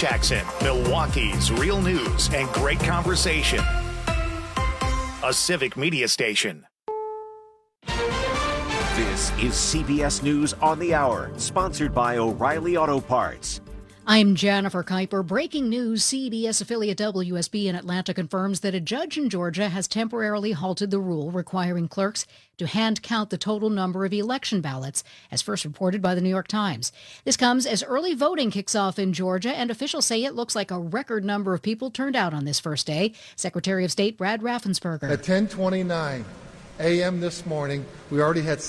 Jackson, Milwaukee's real news and great conversation. A Civic Media station. This is CBS News on the Hour, sponsored by O'Reilly Auto Parts. I'm Jennifer Kuiper. Breaking news, CBS affiliate WSB in Atlanta confirms that a judge in Georgia has temporarily halted the rule requiring clerks to hand count the total number of election ballots, as first reported by the New York Times. This comes as early voting kicks off in Georgia, and officials say it looks like a record number of people turned out on this first day. Secretary of State Brad Raffensperger. At 10:29 a.m. this morning, we already had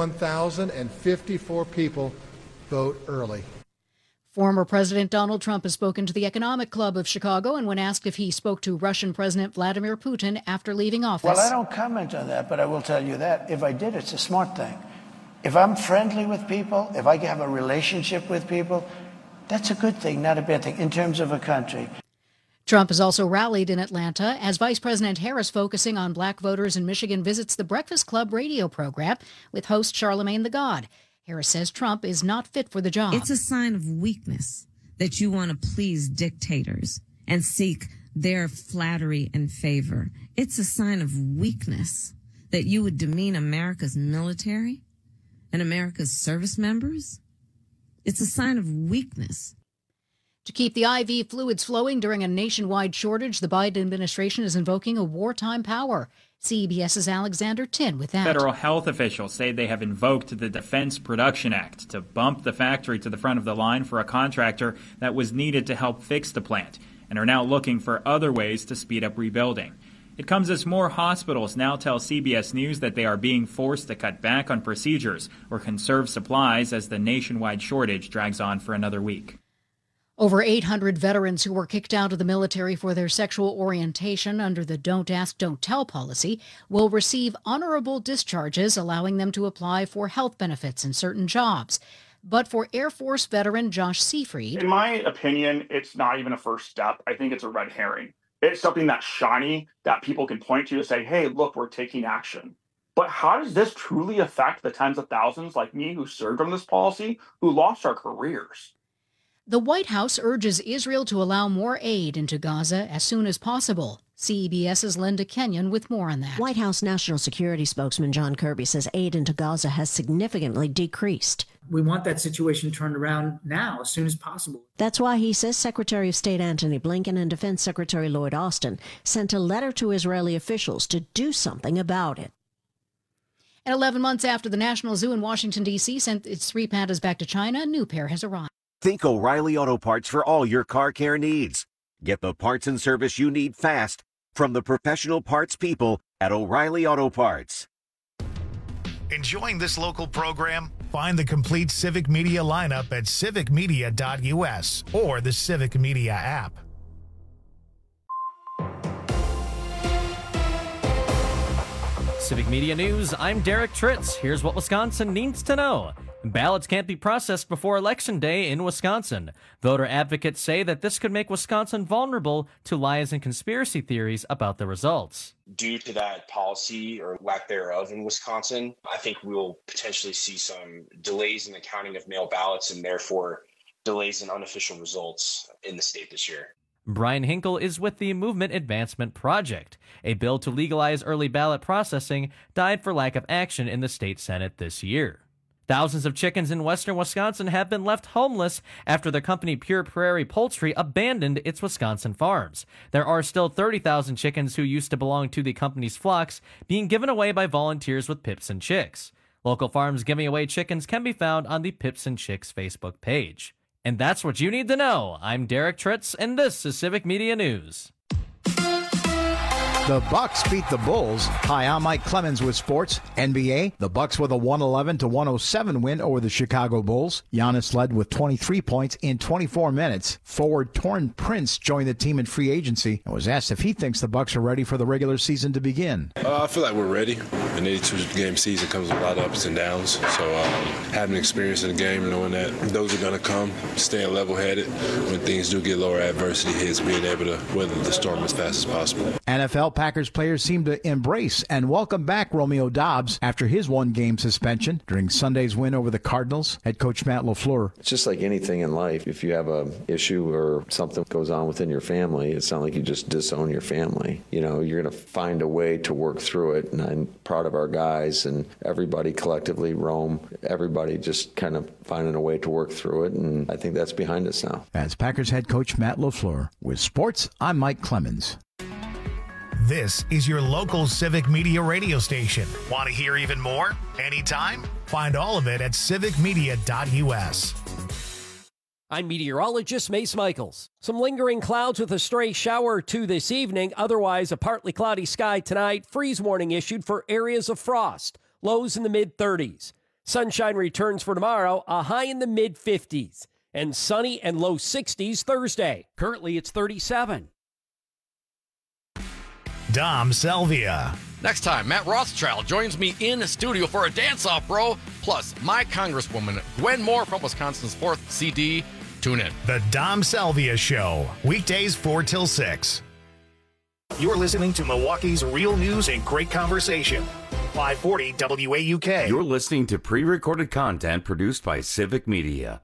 71,054 people vote early. Former President Donald Trump has spoken to the Economic Club of Chicago, and when asked if he spoke to Russian President Vladimir Putin after leaving office. Well, I don't comment on that, but I will tell you that if I did, it's a smart thing. If I'm friendly with people, if I have a relationship with people, that's a good thing, not a bad thing, in terms of a country. Trump has also rallied in Atlanta as Vice President Harris, focusing on black voters in Michigan, visits the Breakfast Club radio program with host Charlamagne tha God. Harris says Trump is not fit for the job. It's a sign of weakness that you want to please dictators and seek their flattery and favor. It's a sign of weakness that you would demean America's military and America's service members. It's a sign of weakness. To keep the IV fluids flowing during a nationwide shortage, the Biden administration is invoking a wartime power. CBS's Alexander Tin with that. Federal health officials say they have invoked the Defense Production Act to bump the factory to the front of the line for a contractor that was needed to help fix the plant, and are now looking for other ways to speed up rebuilding. It comes as more hospitals now tell CBS News that they are being forced to cut back on procedures or conserve supplies as the nationwide shortage drags on for another week. Over 800 veterans who were kicked out of the military for their sexual orientation under the Don't Ask, Don't Tell policy will receive honorable discharges, allowing them to apply for health benefits in certain jobs. But for Air Force veteran Josh Seafried, in my opinion, it's not even a first step. I think it's a red herring. It's something that's shiny that people can point to say, hey, look, we're taking action. But how does this truly affect the tens of thousands like me who served on this policy, who lost our careers? The White House urges Israel to allow more aid into Gaza as soon as possible. CBS's Linda Kenyon with more on that. White House National Security spokesman John Kirby says aid into Gaza has significantly decreased. We want that situation turned around now, as soon as possible. That's why he says Secretary of State Antony Blinken and Defense Secretary Lloyd Austin sent a letter to Israeli officials to do something about it. And 11 months after the National Zoo in Washington, D.C. sent its 3 pandas back to China, a new pair has arrived. Think O'Reilly Auto Parts for all your car care needs. Get the parts and service you need fast from the professional parts people at O'Reilly Auto Parts. Enjoying this local program? Find the complete Civic Media lineup at civicmedia.us or the Civic Media app. Civic Media News, I'm Derek Tritz. Here's what Wisconsin needs to know. Ballots can't be processed before Election Day in Wisconsin. Voter advocates say that this could make Wisconsin vulnerable to lies and conspiracy theories about the results. Due to that policy or lack thereof in Wisconsin, I think we'll potentially see some delays in the counting of mail ballots and therefore delays in unofficial results in the state this year. Brian Hinkle is with the Movement Advancement Project. A bill to legalize early ballot processing died for lack of action in the state Senate this year. Thousands of chickens in western Wisconsin have been left homeless after the company Pure Prairie Poultry abandoned its Wisconsin farms. There are still 30,000 chickens who used to belong to the company's flocks being given away by volunteers with Pips and Chicks. Local farms giving away chickens can be found on the Pips and Chicks Facebook page. And that's what you need to know. I'm Derek Tritz, and this is Civic Media News. The Bucks beat the Bulls. Hi, I'm Mike Clemens with sports. NBA, the Bucks with a 111-107 win over the Chicago Bulls. Giannis led with 23 points in 24 minutes. Forward Torrin Prince joined the team in free agency and was asked if he thinks the Bucks are ready for the regular season to begin. I feel like we're ready. An 82-game season comes with a lot of ups and downs. So having experience in the game, knowing that those are going to come, staying level-headed when things do get lower, adversity hits, being able to weather the storm as fast as possible. NFL Packers players seem to embrace and welcome back Romeo Doubs after his one-game suspension during Sunday's win over the Cardinals. Head coach Matt LaFleur. It's just like anything in life. If you have an issue or something goes on within your family, it's not like you just disown your family. You know, you're going to find a way to work through it, and I'm proud of our guys and everybody collectively, Rome, everybody just kind of finding a way to work through it, and I think that's behind us now. As Packers head coach Matt LaFleur. With sports, I'm Mike Clemens. This is your local Civic Media radio station. Want to hear even more? Anytime? Find all of it at civicmedia.us. I'm meteorologist Mace Michaels. Some lingering clouds with a stray shower or two this evening. Otherwise, a partly cloudy sky tonight. Freeze warning issued for areas of frost. Lows in the mid-30s. Sunshine returns for tomorrow, a high in the mid-50s. And sunny and low 60s Thursday. Currently, it's 37. Dom Selvia. Next time, Matt Rothschild joins me in the studio for a dance-off, bro. Plus, my Congresswoman, Gwen Moore from Wisconsin's 4th CD. Tune in. The Dom Selvia Show. Weekdays 4 till 6. You're listening to Milwaukee's real news and great conversation. 540 WAUK. You're listening to pre-recorded content produced by Civic Media.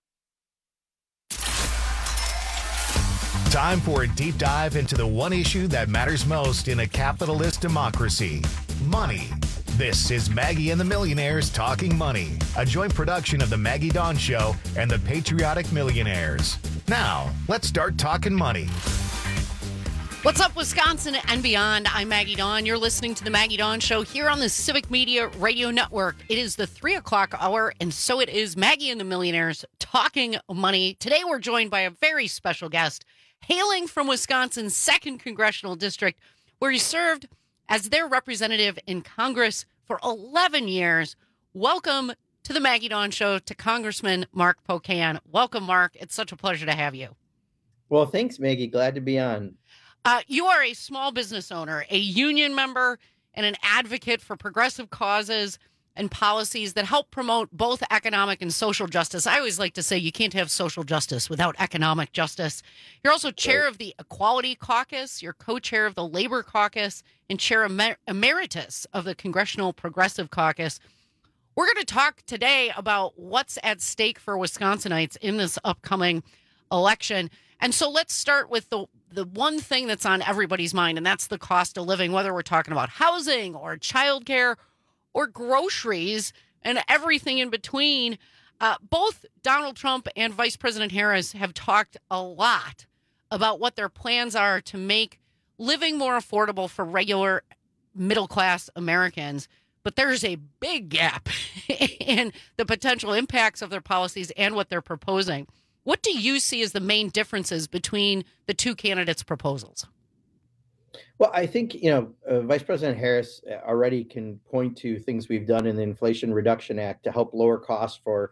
Time for a deep dive into the one issue that matters most in a capitalist democracy: money. This is Maggie and the Millionaires Talking Money, a joint production of The Maggie Dawn Show and The Patriotic Millionaires. Now, let's start talking money. What's up, Wisconsin and beyond? I'm Maggie Dawn. You're listening to The Maggie Dawn Show here on the Civic Media Radio Network. It is the 3 o'clock hour, and so it is Maggie and the Millionaires Talking Money. Today, we're joined by a very special guest, hailing from Wisconsin's 2nd Congressional District, where he served as their representative in Congress for 11 years. Welcome to the Maggie Dawn Show to Congressman Mark Pocan. Welcome, Mark. It's such a pleasure to have you. Well, thanks, Maggie. Glad to be on. You are a small business owner, a union member, and an advocate for progressive causes and policies that help promote both economic and social justice. I always like to say you can't have social justice without economic justice. You're also chair of the Equality Caucus, you're co-chair of the Labor Caucus, and chair emeritus of the Congressional Progressive Caucus. We're going to talk today about what's at stake for Wisconsinites in this upcoming election. And so let's start with the one thing that's on everybody's mind, and that's the cost of living, whether we're talking about housing or childcare or groceries and everything in between. Both Donald Trump and Vice President Harris have talked a lot about what their plans are to make living more affordable for regular middle-class Americans. But there's a big gap in the potential impacts of their policies and what they're proposing. What do you see as the main differences between the two candidates' proposals? Well, I think, Vice President Harris already can point to things we've done in the Inflation Reduction Act to help lower costs for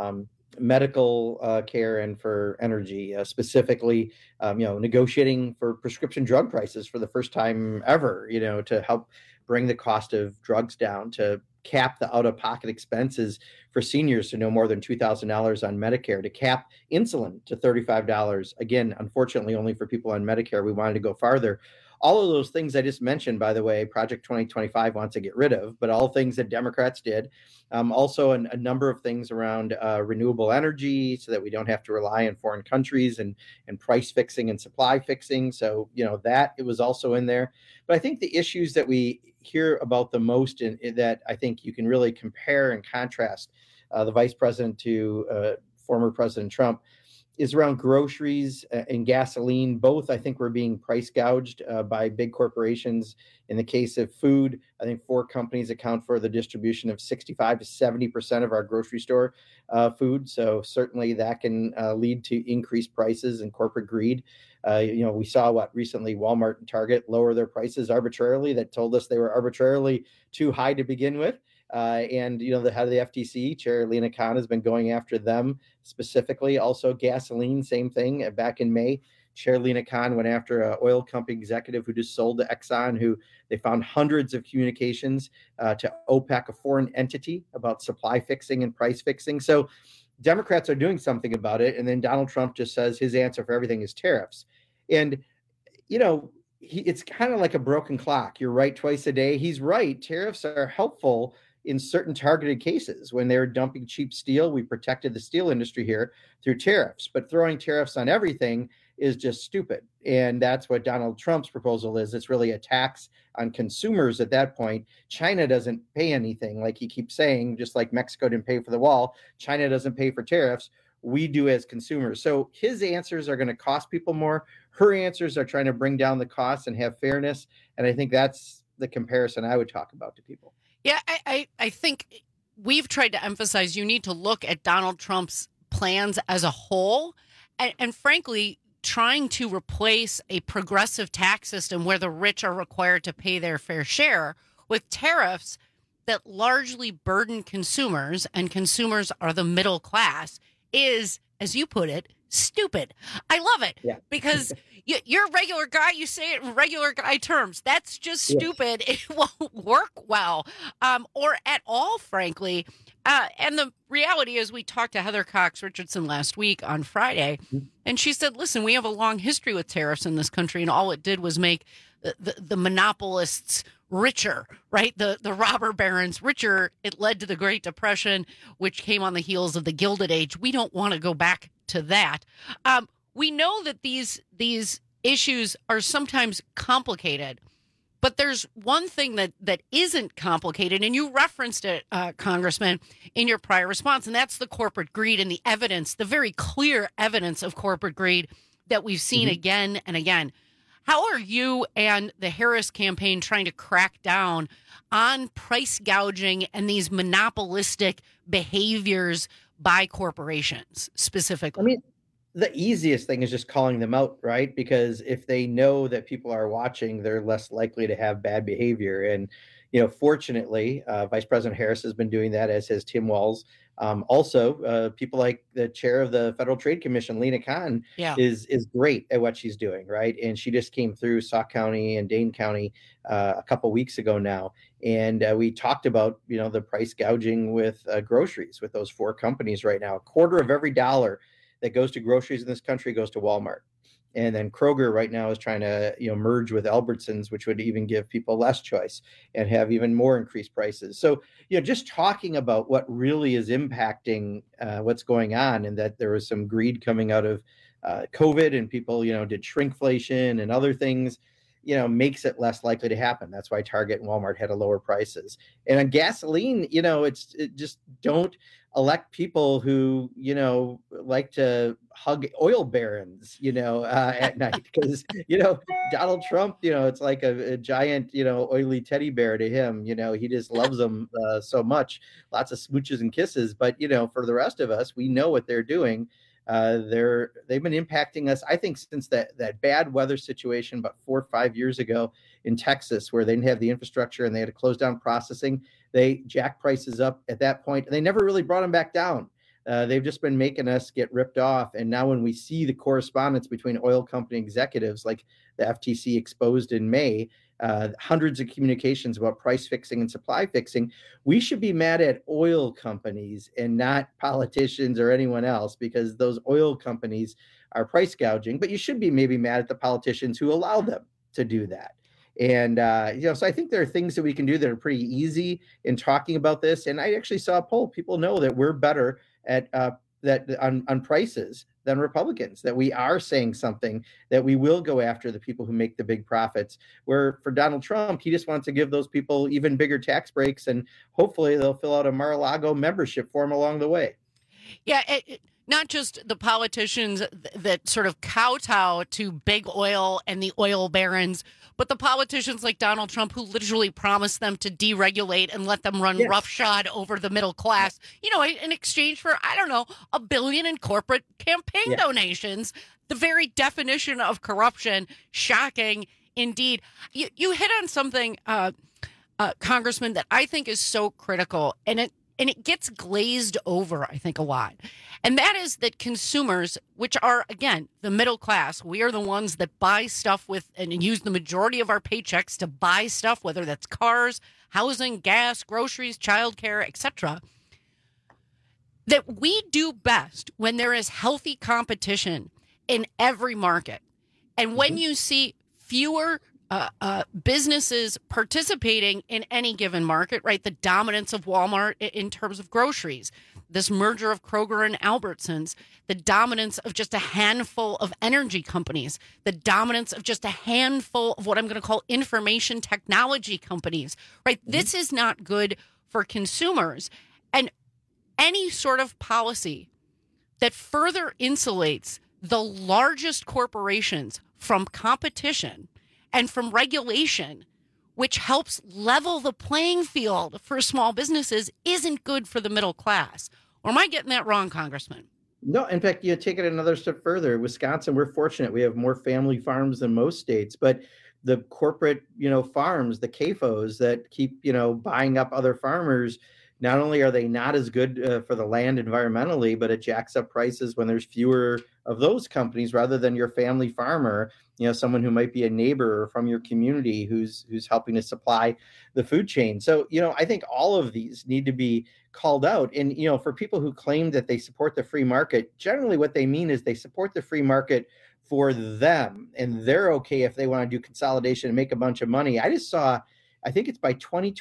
medical care and for energy, specifically, negotiating for prescription drug prices for the first time ever, to help bring the cost of drugs down, to cap the out-of-pocket expenses for seniors to no more than $2,000 on Medicare, to cap insulin to $35. Again, unfortunately, only for people on Medicare. We wanted to go farther. All of those things I just mentioned, by the way, Project 2025 wants to get rid of, but all things that Democrats did. Also, a number of things around renewable energy so that we don't have to rely on foreign countries and price fixing and supply fixing. So, that it was also in there. But I think the issues that we hear about the most in that I think you can really compare and contrast the vice president to former President Trump is around groceries and gasoline. Both, I think, were being price gouged by big corporations. In the case of food, I think 4 companies account for the distribution of 65 to 70% of our grocery store food. So certainly that can lead to increased prices and corporate greed. We saw recently Walmart and Target lower their prices arbitrarily. That told us they were arbitrarily too high to begin with. And the head of the FTC, Chair Lina Khan, has been going after them specifically. Also, gasoline, same thing. Back in May, Chair Lina Khan went after an oil company executive who just sold to Exxon, who they found hundreds of communications to OPEC, a foreign entity, about supply fixing and price fixing. So Democrats are doing something about it. And then Donald Trump just says his answer for everything is tariffs. And, it's kind of like a broken clock. You're right twice a day. He's right. Tariffs are helpful in certain targeted cases. When they're dumping cheap steel, we protected the steel industry here through tariffs. But throwing tariffs on everything is just stupid. And that's what Donald Trump's proposal is. It's really a tax on consumers at that point. China doesn't pay anything, like he keeps saying, just like Mexico didn't pay for the wall. China doesn't pay for tariffs. We do as consumers. So his answers are going to cost people more. Her answers are trying to bring down the costs and have fairness. And I think that's the comparison I would talk about to people. Yeah, I think we've tried to emphasize you need to look at Donald Trump's plans as a whole. And frankly, trying to replace a progressive tax system where the rich are required to pay their fair share with tariffs that largely burden consumers, and consumers are the middle class, is, as you put it, stupid. I love it because you're a regular guy. You say it in regular guy terms. That's just stupid. Yes. It won't work well or at all, frankly. And the reality is we talked to Heather Cox Richardson last week on Friday, and she said, listen, we have a long history with tariffs in this country, and all it did was make the monopolists richer, right? The robber barons richer. It led to the Great Depression, which came on the heels of the Gilded Age. We don't want to go back to that. We know that these issues are sometimes complicated, but there's one thing that isn't complicated, and you referenced it, Congressman, in your prior response, and that's the corporate greed and the evidence, the very clear evidence of corporate greed that we've seen again and again. How are you and the Harris campaign trying to crack down on price gouging and these monopolistic behaviors by corporations specifically? I mean, the easiest thing is just calling them out, right? Because if they know that people are watching, they're less likely to have bad behavior. And, fortunately, Vice President Harris has been doing that, as has Tim Walz. Also, people like the chair of the Federal Trade Commission, Lena Khan, is great at what she's doing, right? And she just came through Sauk County and Dane County a couple weeks ago now. And we talked about, the price gouging with groceries with those 4 companies right now. A quarter of every dollar that goes to groceries in this country goes to Walmart. And then Kroger right now is trying to, merge with Albertsons, which would even give people less choice and have even more increased prices. So, just talking about what really is impacting what's going on, and that there was some greed coming out of COVID, and people, did shrinkflation and other things, makes it less likely to happen. That's why Target and Walmart had lower prices. And on gasoline, it just don't elect people who, like to hug oil barons, at night, because, Donald Trump, it's like a giant, oily teddy bear to him. He just loves them so much, lots of smooches and kisses. But, for the rest of us, we know what they're doing. They've been impacting us, I think, since that bad weather situation about 4 or 5 years ago in Texas, where they didn't have the infrastructure and they had to close down processing. They jacked prices up at that point, and they never really brought them back down. They've just been making us get ripped off. And now when we see the correspondence between oil company executives, like the FTC exposed in May, hundreds of communications about price fixing and supply fixing, we should be mad at oil companies and not politicians or anyone else, because those oil companies are price gouging. But you should be maybe mad at the politicians who allow them to do that. And, so I think there are things that we can do that are pretty easy in talking about this. And I actually saw a poll. People know that we're better at on prices than Republicans, that we are saying something, that we will go after the people who make the big profits. Where for Donald Trump, he just wants to give those people even bigger tax breaks, and hopefully they'll fill out a Mar-a-Lago membership form along the way. Yeah, not just the politicians that sort of kowtow to big oil and the oil barons, but the politicians like Donald Trump, who literally promised them to deregulate and let them run roughshod over the middle class, in exchange for, $1 billion in corporate campaign donations. The very definition of corruption. Shocking indeed. You hit on something, Congressman, that I think is so critical, and it gets glazed over, I think, a lot. And that is that consumers, which are, again, the middle class, we are the ones that buy stuff with and use the majority of our paychecks to buy stuff, whether that's cars, housing, gas, groceries, childcare, etc., that we do best when there is healthy competition in every market. And when you see fewer businesses participating in any given market, right? The dominance of Walmart in terms of groceries, this merger of Kroger and Albertsons, the dominance of just a handful of energy companies, the dominance of just a handful of what I'm going to call information technology companies, right? Mm-hmm. This is not good for consumers. And any sort of policy that further insulates the largest corporations from competition and from regulation, which helps level the playing field for small businesses, isn't good for the middle class. Or am I getting that wrong, Congressman? No, in fact, you take it another step further. Wisconsin, we're fortunate. We have more family farms than most states, but the corporate, farms, the CAFOs that keep, buying up other farmers, not only are they not as good for the land environmentally, but it jacks up prices when there's fewer of those companies rather than your family farmer, someone who might be a neighbor or from your community who's helping to supply the food chain. So, I think all of these need to be called out. And, for people who claim that they support the free market, generally what they mean is they support the free market for them, and they're okay if they want to do consolidation and make a bunch of money. I just saw, I think it's by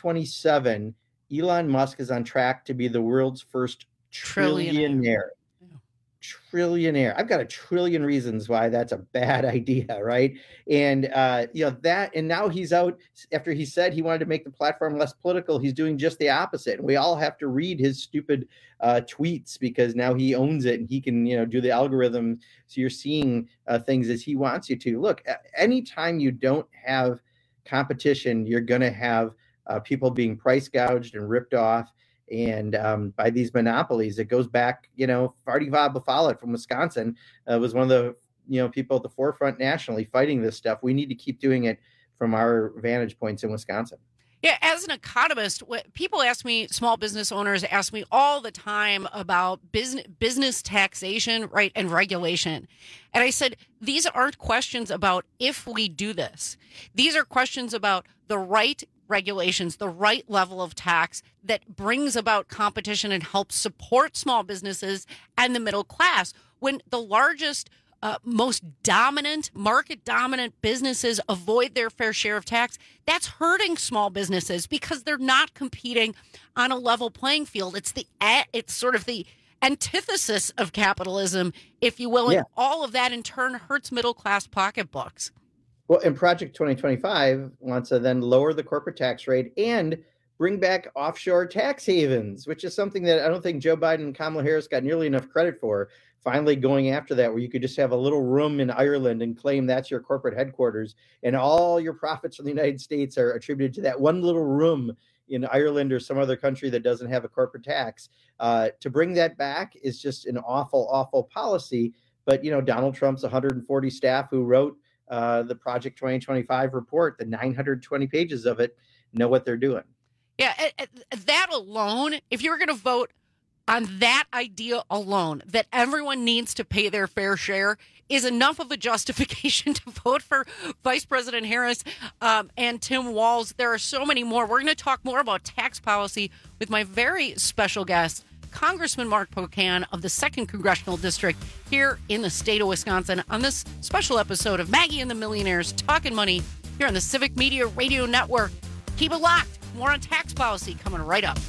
2027, Elon Musk is on track to be the world's first trillionaire. Trillionaire. I've got a trillion reasons why that's a bad idea, right? And that, and now he's out after he said he wanted to make the platform less political. He's doing just the opposite. And we all have to read his stupid tweets because now he owns it and he can, do the algorithm. So you're seeing things as he wants you to. Look, anytime you don't have competition, you're going to have people being price gouged and ripped off. And by these monopolies, it goes back, Farty Follett from Wisconsin was one of the, people at the forefront nationally fighting this stuff. We need to keep doing it from our vantage points in Wisconsin. Yeah, as an economist, people ask me, small business owners ask me all the time about business taxation, right, and regulation. And I said, these aren't questions about if we do this. These are questions about the right regulations, the right level of tax that brings about competition and helps support small businesses and the middle class. When the largest, most dominant, market dominant businesses avoid their fair share of tax, that's hurting small businesses because they're not competing on a level playing field. It's sort of the antithesis of capitalism, if you will, and all of that in turn hurts middle class pocketbooks. Well, and Project 2025 wants to then lower the corporate tax rate and bring back offshore tax havens, which is something that I don't think Joe Biden and Kamala Harris got nearly enough credit for, finally going after that, where you could just have a little room in Ireland and claim that's your corporate headquarters, and all your profits from the United States are attributed to that one little room in Ireland or some other country that doesn't have a corporate tax. To bring that back is just an awful, awful policy. But, Donald Trump's 140 staff who wrote the Project 2025 report, the 920 pages of it, know what they're doing. Yeah, that alone, if you were going to vote on that idea alone, that everyone needs to pay their fair share, is enough of a justification to vote for Vice President Harris and Tim Walz. There are so many more. We're going to talk more about tax policy with my very special guest, Congressman Mark Pocan of the 2nd Congressional District here in the state of Wisconsin on this special episode of Maggie and the Millionaires Talking Money here on the Civic Media Radio Network. Keep it locked. More on tax policy coming right up.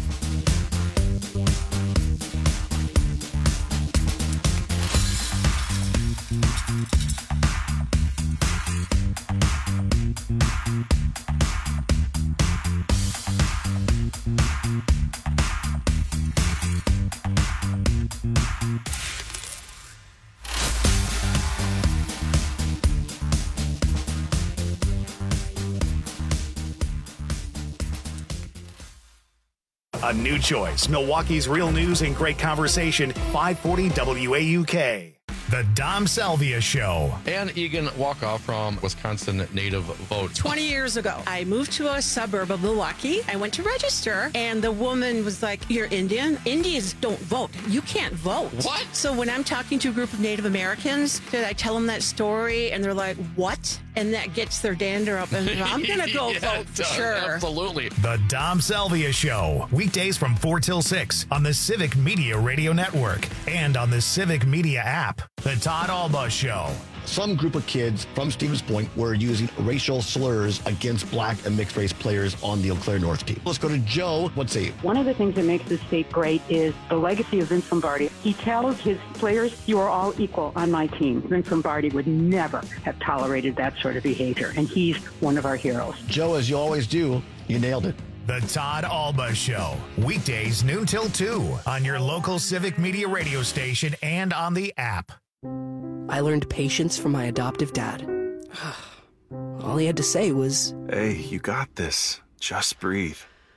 A new choice. Milwaukee's real news and great conversation. 540 WAUK. The Dom Salvia Show. Ann Egan Walkoff from Wisconsin Native Vote. 20 years ago, I moved to a suburb of Milwaukee. I went to register, and the woman was like, "You're Indian? Indians don't vote. You can't vote." What? So when I'm talking to a group of Native Americans, I tell them that story, and they're like, "What?" And that gets their dander up, and I'm going to go vote for sure. Absolutely. The Dom Salvia Show. Weekdays from 4 till 6 on the Civic Media Radio Network and on the Civic Media app. The Todd Alba Show. some group of kids from Stevens Point were using racial slurs against black and mixed race players on the Eau Claire North team. Let's go to Joe. What's he? One of the things that makes this state great is the legacy of Vince Lombardi. He tells his players, you are all equal on my team. Vince Lombardi would never have tolerated that sort of behavior, and he's one of our heroes. Joe, as you always do, you nailed it. The Todd Alba Show, weekdays noon till 2 on your local Civic Media radio station and on the app. I learned patience from my adoptive dad. All he had to say was, "Hey, you got this. Just breathe."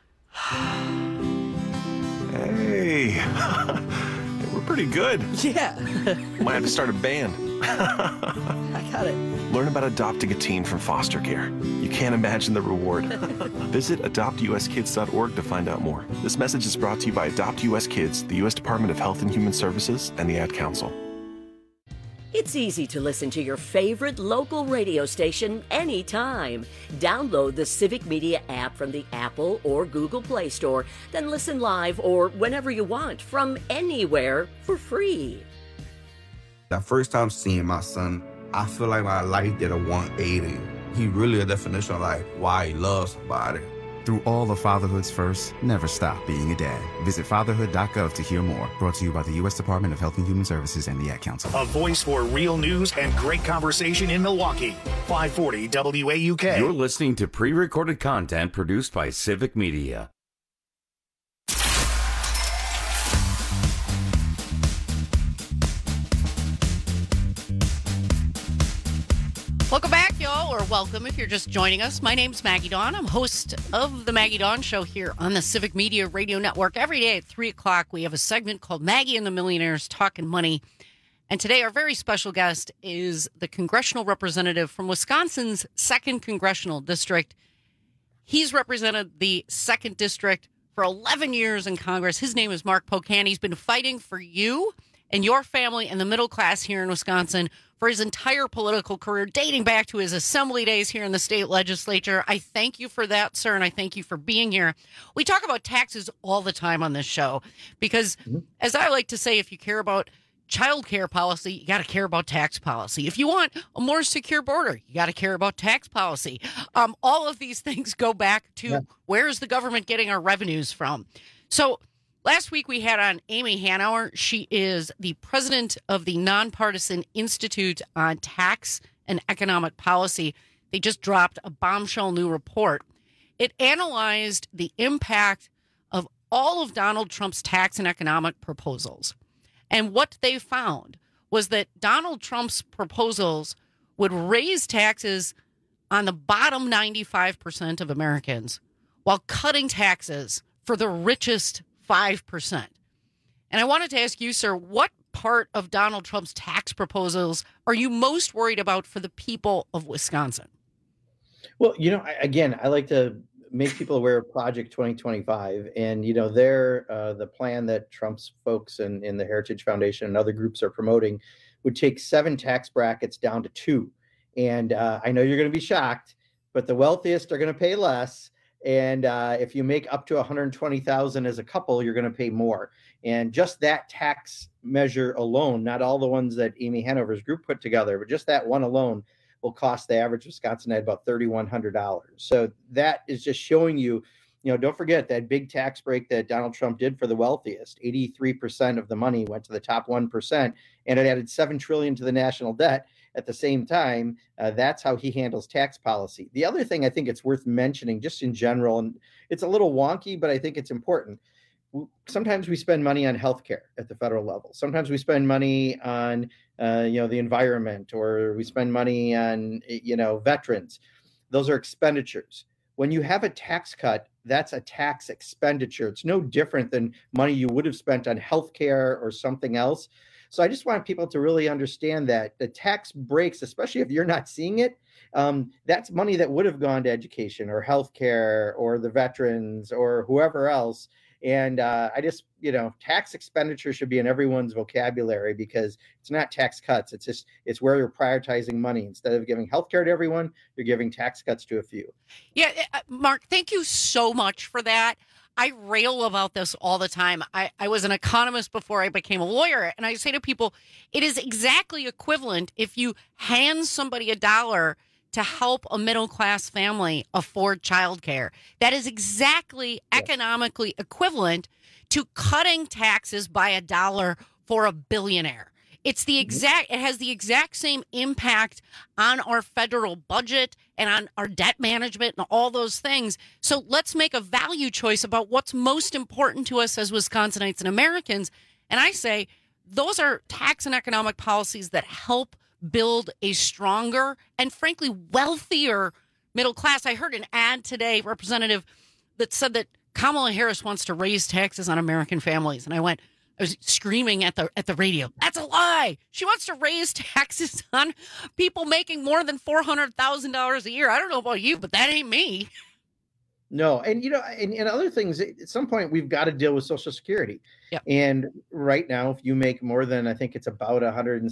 Hey, we're pretty good. Yeah. Might have to start a band. I got it. Learn about adopting a teen from foster care. You can't imagine the reward. Visit adoptuskids.org to find out more. This message is brought to you by Adopt US Kids, the U.S. Department of Health and Human Services, and the Ad Council. It's easy to listen to your favorite local radio station anytime. Download the Civic Media app from the Apple or Google Play Store, then listen live or whenever you want from anywhere for free. The first time seeing my son, I feel like my life did a 180. He really a definition of like why he loves somebody. Through all of fatherhood's first, never stop being a dad. Visit fatherhood.gov to hear more. Brought to you by the U.S. Department of Health and Human Services and the Ad Council. A voice for real news and great conversation in Milwaukee. 540 WAUK. You're listening to pre-recorded content produced by Civic Media. Welcome back, y'all, or welcome if you're just joining us. My name's Maggie Dawn. I'm host of the Maggie Dawn Show here on the Civic Media Radio Network. Every day at 3 o'clock, we have a segment called Maggie and the Millionaires Talking Money. And today, our very special guest is the congressional representative from Wisconsin's 2nd Congressional District. He's represented the 2nd District for 11 years in Congress. His name is Mark Pocan. He's been fighting for you and your family and the middle class here in Wisconsin for his entire political career, dating back to his assembly days here in the state legislature. I thank you for that, sir, and I thank you for being here. We talk about taxes all the time on this show because, as I like to say, if you care about child care policy, you got to care about tax policy. If you want a more secure border, you got to care about tax policy. All of these things go back to where is the government getting our revenues from? So last week we had on Amy Hanauer. She is the president of the Nonpartisan Institute on Tax and Economic Policy. They just dropped a bombshell new report. It analyzed the impact of all of Donald Trump's tax and economic proposals. And what they found was that Donald Trump's proposals would raise taxes on the bottom 95% of Americans while cutting taxes for the richest 5%. And I wanted to ask you, sir, what part of Donald Trump's tax proposals are you most worried about for the people of Wisconsin? Well, I like to make people aware of Project 2025. And, they're the plan that Trump's folks in the Heritage Foundation and other groups are promoting would take 7 tax brackets down to 2. And I know you're going to be shocked, but the wealthiest are going to pay less. And if you make up to $120,000 as a couple, you're going to pay more. And just that tax measure alone, not all the ones that Amy Hanover's group put together, but just that one alone will cost the average Wisconsinite about $3,100. So that is just showing you, don't forget that big tax break that Donald Trump did for the wealthiest. 83% of the money went to the top 1%, and it added $7 trillion to the national debt. At the same time, that's how he handles tax policy. The other thing I think it's worth mentioning just in general, and it's a little wonky, but I think it's important. Sometimes we spend money on healthcare at the federal level. Sometimes we spend money on, the environment, or we spend money on, veterans. Those are expenditures. When you have a tax cut, that's a tax expenditure. It's no different than money you would have spent on healthcare or something else. So I just want people to really understand that the tax breaks, especially if you're not seeing it, that's money that would have gone to education or healthcare or the veterans or whoever else. And I just, tax expenditure should be in everyone's vocabulary because it's not tax cuts. It's where you're prioritizing money. Instead of giving healthcare to everyone, you're giving tax cuts to a few. Yeah, Mark, thank you so much for that. I rail about this all the time. I was an economist before I became a lawyer, and I say to people, it is exactly equivalent if you hand somebody $1 to help a middle-class family afford childcare. That is exactly economically equivalent to cutting taxes by $1 for a billionaire. It's the exact. It has the exact same impact on our federal budget and on our debt management and all those things. So let's make a value choice about what's most important to us as Wisconsinites and Americans. And I say those are tax and economic policies that help build a stronger and, frankly, wealthier middle class. I heard an ad today, Representative, that said that Kamala Harris wants to raise taxes on American families, and I was screaming at the radio. That's a lie. She wants to raise taxes on people making more than $400,000 a year. I don't know about you, but that ain't me. No. And, and other things, at some point, we've got to deal with Social Security. Yep. And right now, if you make more than, I think it's about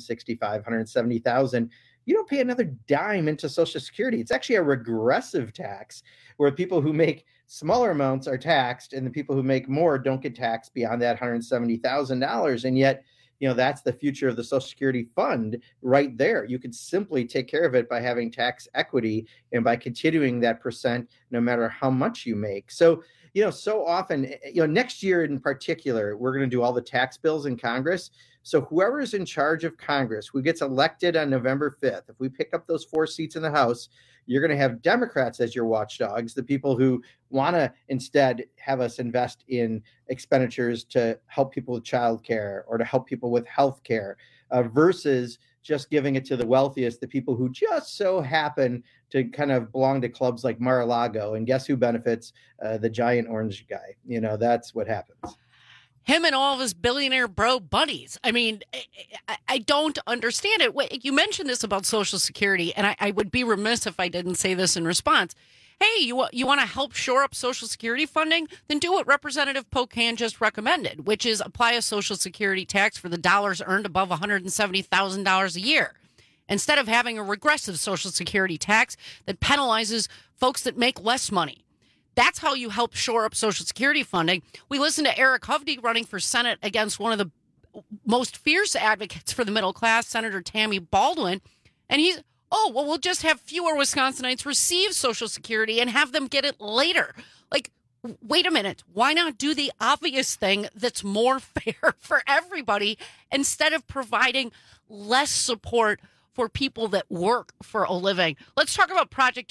170,000, you don't pay another dime into Social Security. It's actually a regressive tax where people who make smaller amounts are taxed and the people who make more don't get taxed beyond that $170,000. And yet, that's the future of the Social Security fund right there. You could simply take care of it by having tax equity and by continuing that percent no matter how much you make. So, so often, next year in particular, we're going to do all the tax bills in Congress. So whoever is in charge of Congress, who gets elected on November 5th, if we pick up those 4 seats in the House, you're going to have Democrats as your watchdogs, the people who want to instead have us invest in expenditures to help people with childcare or to help people with health care versus just giving it to the wealthiest, the people who just so happen to kind of belong to clubs like Mar-a-Lago. And guess who benefits? The giant orange guy. That's what happens. Him and all of his billionaire bro buddies. I mean, I don't understand it. You mentioned this about Social Security, and I would be remiss if I didn't say this in response. Hey, you want to help shore up Social Security funding? Then do what Representative Pocan just recommended, which is apply a Social Security tax for the dollars earned above $170,000 a year, instead of having a regressive Social Security tax that penalizes folks that make less money. That's how you help shore up Social Security funding. We listened to Eric Hovde running for Senate against one of the most fierce advocates for the middle class, Senator Tammy Baldwin. And we'll just have fewer Wisconsinites receive Social Security and have them get it later. Like, wait a minute. Why not do the obvious thing that's more fair for everybody instead of providing less support for people that work for a living? Let's talk about Project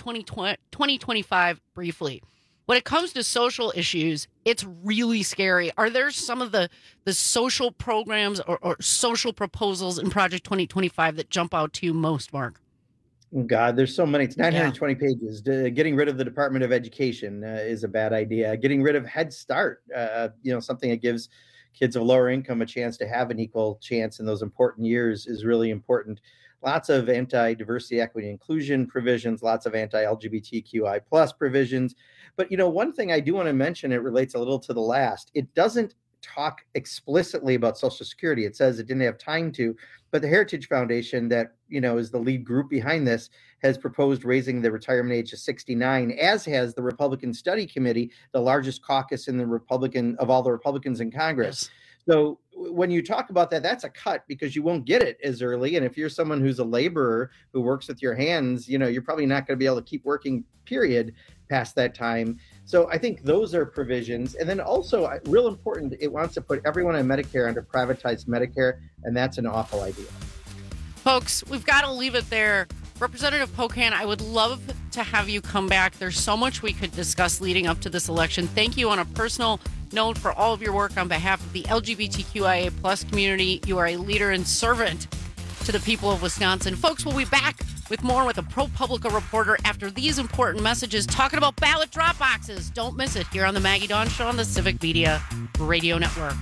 2025 briefly. When it comes to social issues, it's really scary. Are there some of the social programs or social proposals in Project 2025 that jump out to you most, Mark? God, there's so many. It's 920 pages. Getting rid of the Department of Education is a bad idea. Getting rid of Head Start, something that gives kids of lower income a chance to have an equal chance in those important years is really important. Lots of anti-diversity, equity, inclusion provisions, lots of anti-LGBTQI plus provisions. But, one thing I do want to mention, it relates a little to the last. It doesn't talk explicitly about Social Security. It says it didn't have time to, but the Heritage Foundation that, is the lead group behind this has proposed raising the retirement age to 69, as has the Republican Study Committee, the largest caucus in of all the Republicans in Congress. Yes. So when you talk about that, that's a cut because you won't get it as early. And if you're someone who's a laborer who works with your hands, you're probably not going to be able to keep working, period, past that time. So I think those are provisions. And then also, real important, it wants to put everyone on Medicare under privatized Medicare, and that's an awful idea. Folks, we've got to leave it there. Representative Pocan, I would love to have you come back. There's so much we could discuss leading up to this election. Thank you on a personal note for all of your work on behalf of the LGBTQIA plus community. You are a leader and servant to the people of Wisconsin. Folks, we'll be back with more with a ProPublica reporter after these important messages talking about ballot drop boxes. Don't miss it here on the Maggie Dawn Show on the Civic Media Radio Network.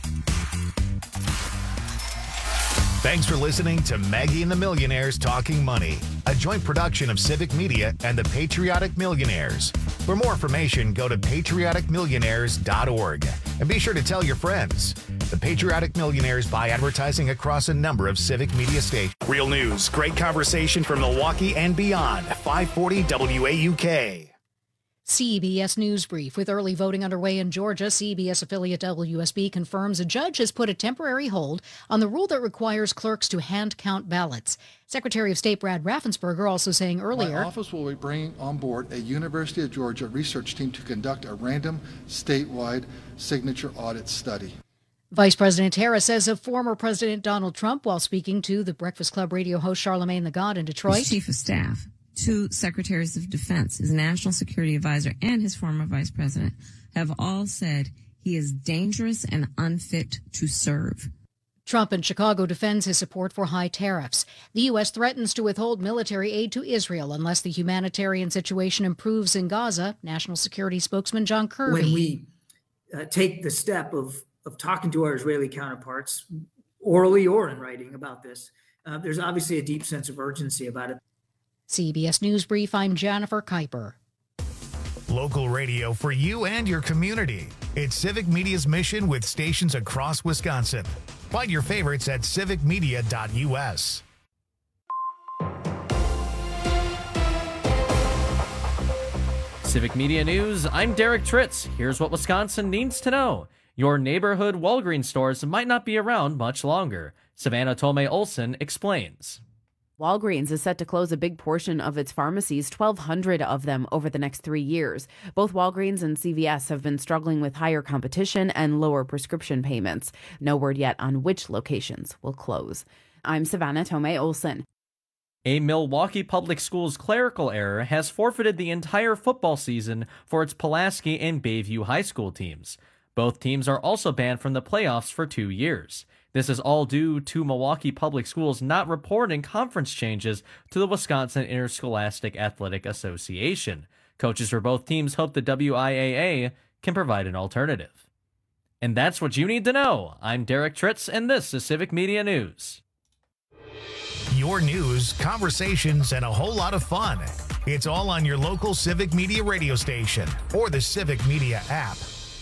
Thanks for listening to Maggie and the Millionaires Talking Money, a joint production of Civic Media and the Patriotic Millionaires. For more information, go to patrioticmillionaires.org and be sure to tell your friends. The Patriotic Millionaires buy advertising across a number of Civic Media stations. Real news, great conversation from Milwaukee and beyond. 540 WAUK. CBS News Brief. With early voting underway in Georgia, CBS affiliate WSB confirms a judge has put a temporary hold on the rule that requires clerks to hand count ballots. Secretary of State Brad Raffensperger also saying earlier, my office will be bringing on board a University of Georgia research team to conduct a random statewide signature audit study. Vice President Harris says of former President Donald Trump while speaking to the Breakfast Club radio host Charlemagne the God in Detroit. His chief of staff, 2 secretaries of defense, his national security advisor, and his former vice president have all said he is dangerous and unfit to serve. Trump in Chicago defends his support for high tariffs. The U.S. threatens to withhold military aid to Israel unless the humanitarian situation improves in Gaza. National Security spokesman John Kirby. When we take the step of talking to our Israeli counterparts, orally or in writing, about this, there's obviously a deep sense of urgency about it. CBS News Brief, I'm Jennifer Kuiper. Local radio for you and your community. It's Civic Media's mission with stations across Wisconsin. Find your favorites at civicmedia.us. Civic Media News, I'm Derek Tritz. Here's what Wisconsin needs to know. Your neighborhood Walgreens stores might not be around much longer. Savannah Tomei Olson explains. Walgreens is set to close a big portion of its pharmacies, 1,200 of them over the next 3 years. Both Walgreens and CVS have been struggling with higher competition and lower prescription payments. No word yet on which locations will close. I'm Savannah Tomei Olson. A Milwaukee Public Schools clerical error has forfeited the entire football season for its Pulaski and Bayview High School teams. Both teams are also banned from the playoffs for 2 years. This is all due to Milwaukee Public Schools not reporting conference changes to the Wisconsin Interscholastic Athletic Association. Coaches for both teams hope the WIAA can provide an alternative. And that's what you need to know. I'm Derek Tritz, and this is Civic Media News. Your news, conversations, and a whole lot of fun. It's all on your local Civic Media radio station or the Civic Media app.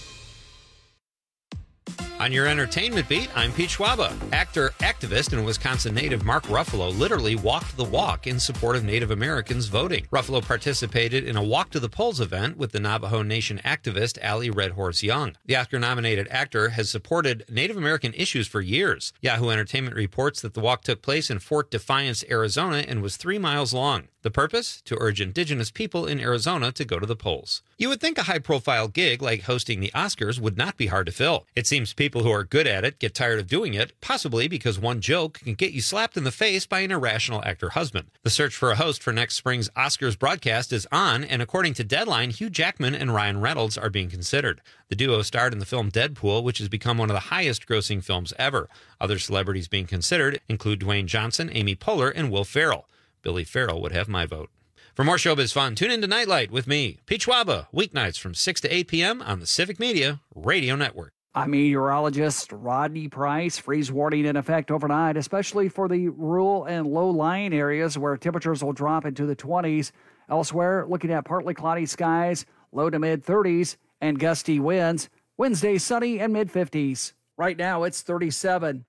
On your entertainment beat, I'm Pete Schwaba. Actor, activist, and Wisconsin native Mark Ruffalo literally walked the walk in support of Native Americans voting. Ruffalo participated in a Walk to the Polls event with the Navajo Nation activist Allie Red Horse Young. The Oscar-nominated actor has supported Native American issues for years. Yahoo Entertainment reports that the walk took place in Fort Defiance, Arizona, and was 3 miles long. The purpose? To urge Indigenous people in Arizona to go to the polls. You would think a high-profile gig like hosting the Oscars would not be hard to fill. It seems people who are good at it get tired of doing it, possibly because one joke can get you slapped in the face by an irrational actor husband. The search for a host for next spring's Oscars broadcast is on, and according to Deadline, Hugh Jackman and Ryan Reynolds are being considered. The duo starred in the film Deadpool, which has become one of the highest-grossing films ever. Other celebrities being considered include Dwayne Johnson, Amy Poehler, and Will Ferrell. Billy Farrell would have my vote. For more showbiz fun, tune in to Nightlight with me, Pete Schwaba, weeknights from 6 to 8 p.m. on the Civic Media Radio Network. I'm meteorologist Rodney Price. Freeze warning in effect overnight, especially for the rural and low-lying areas where temperatures will drop into the 20s. Elsewhere, looking at partly cloudy skies, low to mid-30s, and gusty winds. Wednesday, sunny and mid-50s. Right now, it's 37.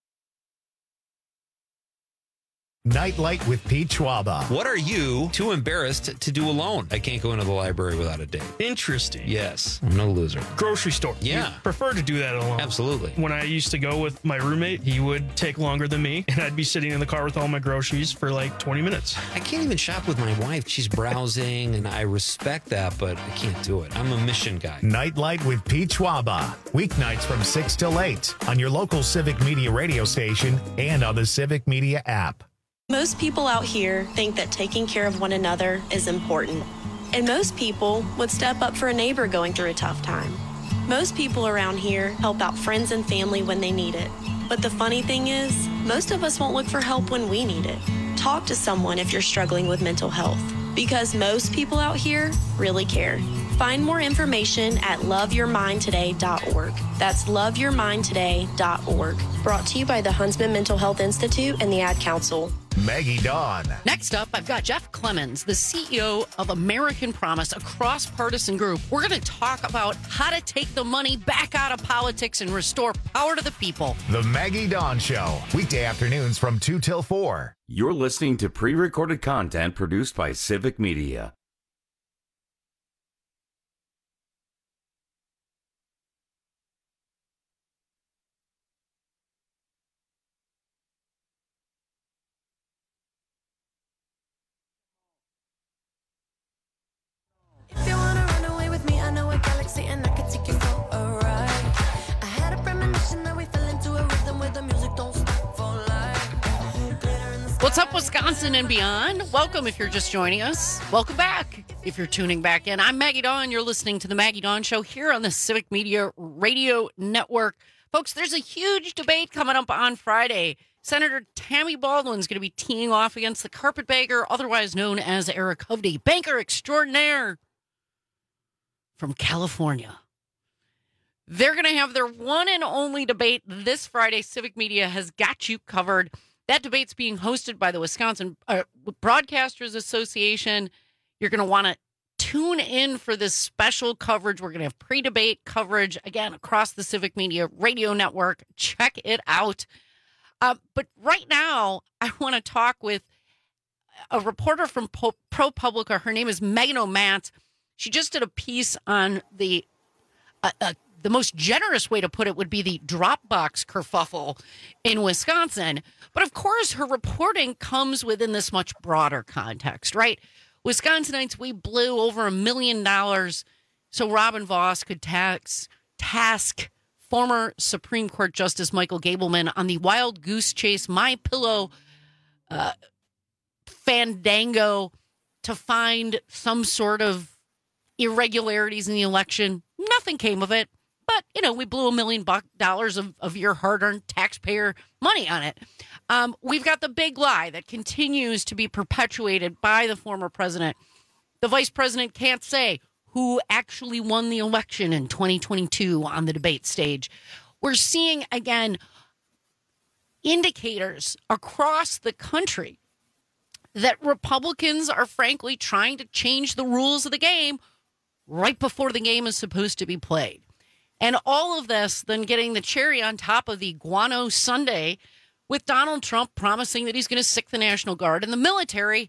Nightlight with Pete Schwaba. What are you too embarrassed to do alone? I can't go into the library without a date. Interesting. Yes, I'm no loser. Grocery store. Yeah. You prefer to do that alone. Absolutely. When I used to go with my roommate, he would take longer than me, and I'd be sitting in the car with all my groceries for like 20 minutes. I can't even shop with my wife. She's browsing, and I respect that, but I can't do it. I'm a mission guy. Nightlight with Pete Schwaba. Weeknights from 6 till 8 on your local Civic Media radio station and on the Civic Media app. Most people out here think that taking care of one another is important. And most people would step up for a neighbor going through a tough time. Most people around here help out friends and family when they need it. But the funny thing is, most of us won't look for help when we need it. Talk to someone if you're struggling with mental health, because most people out here really care. Find more information at loveyourmindtoday.org. That's loveyourmindtoday.org. Brought to you by the Huntsman Mental Health Institute and the Ad Council. Maggie Dawn. Next up, I've got Jeff Clemens, the CEO of American Promise, a cross-partisan group. We're going to talk about how to take the money back out of politics and restore power to the people. The Maggie Dawn Show, weekday afternoons from 2 till 4. You're listening to pre-recorded content produced by Civic Media. Wisconsin and beyond. Welcome if you're just joining us. Welcome back if you're tuning back in. I'm Maggie Dawn. You're listening to the Maggie Dawn Show here on the Civic Media Radio Network. Folks, there's a huge debate coming up on Friday. Senator Tammy Baldwin's going to be teeing off against the carpetbagger, otherwise known as Eric Hovde, banker extraordinaire from California. They're going to have their one and only debate this Friday. Civic Media has got you covered. That debate's being hosted by the Wisconsin Broadcasters Association. You're going to want to tune in for this special coverage. We're going to have pre-debate coverage, again, across the Civic Media Radio Network. Check it out. But right now, I want to talk with a reporter from ProPublica. Her name is Megan O'Mats. She just did a piece on the most generous way to put it would be the Dropbox kerfuffle in Wisconsin. But of course, her reporting comes within this much broader context, right? Wisconsinites, we blew over $1 million so Robin Vos could task former Supreme Court Justice Michael Gableman on the wild goose chase, My Pillow fandango to find some sort of irregularities in the election. Nothing came of it. But, we blew $1 million of your hard-earned taxpayer money on it. We've got the big lie that continues to be perpetuated by the former president. The vice president can't say who actually won the election in 2022 on the debate stage. We're seeing, again, indicators across the country that Republicans are frankly trying to change the rules of the game right before the game is supposed to be played. And all of this then getting the cherry on top of the guano sundae with Donald Trump promising that he's going to sic the National Guard and the military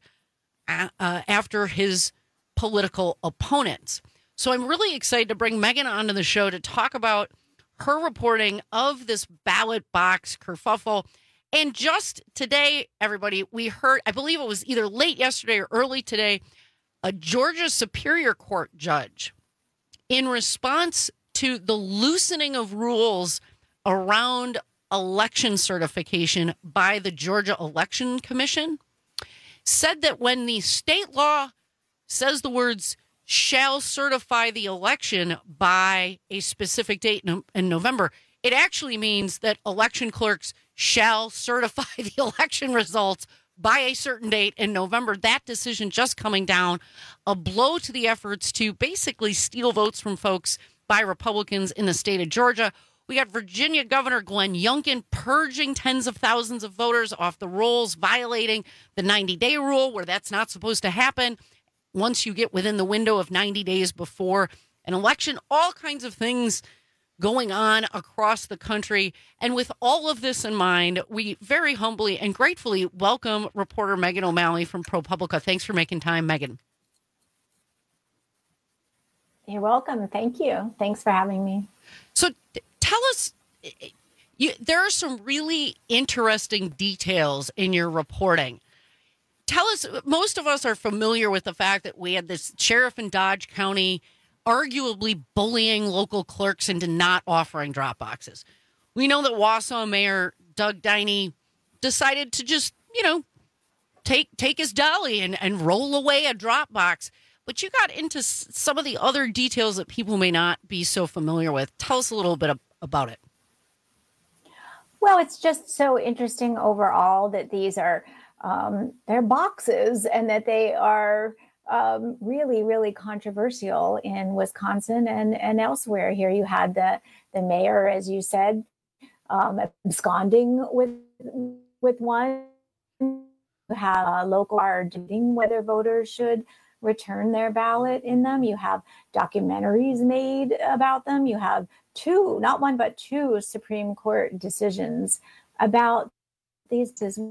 after his political opponents. So I'm really excited to bring Megan onto the show to talk about her reporting of this ballot box kerfuffle. And just today, everybody, we heard, I believe it was either late yesterday or early today, a Georgia Superior Court judge, in response to the loosening of rules around election certification by the Georgia Election Commission, said that when the state law says the words shall certify the election by a specific date in November, it actually means that election clerks shall certify the election results by a certain date in November. That decision just coming down, a blow to the efforts to basically steal votes from folks by Republicans in the state of Georgia. We got Virginia Governor Glenn Youngkin purging tens of thousands of voters off the rolls, violating the 90-day rule where that's not supposed to happen once you get within the window of 90 days before an election. All kinds of things going on across the country. And with all of this in mind, we very humbly and gratefully welcome reporter Megan O'Malley from ProPublica. Thanks for making time, Megan. You're welcome. Thank you. Thanks for having me. So tell us, there are some really interesting details in your reporting. Tell us, most of us are familiar with the fact that we had this sheriff in Dodge County arguably bullying local clerks into not offering drop boxes. We know that Wausau Mayor Doug Diney decided to just, take his dolly and roll away a drop box. But you got into some of the other details that people may not be so familiar with. Tell us a little bit about it. Well, it's just so interesting overall that these are they're boxes and that they are really, really controversial in Wisconsin and elsewhere. Here you had the mayor, as you said, absconding with one. You have a local are debating whether voters should return their ballot in them. You have documentaries made about them. You have two, not one, but two Supreme Court decisions about these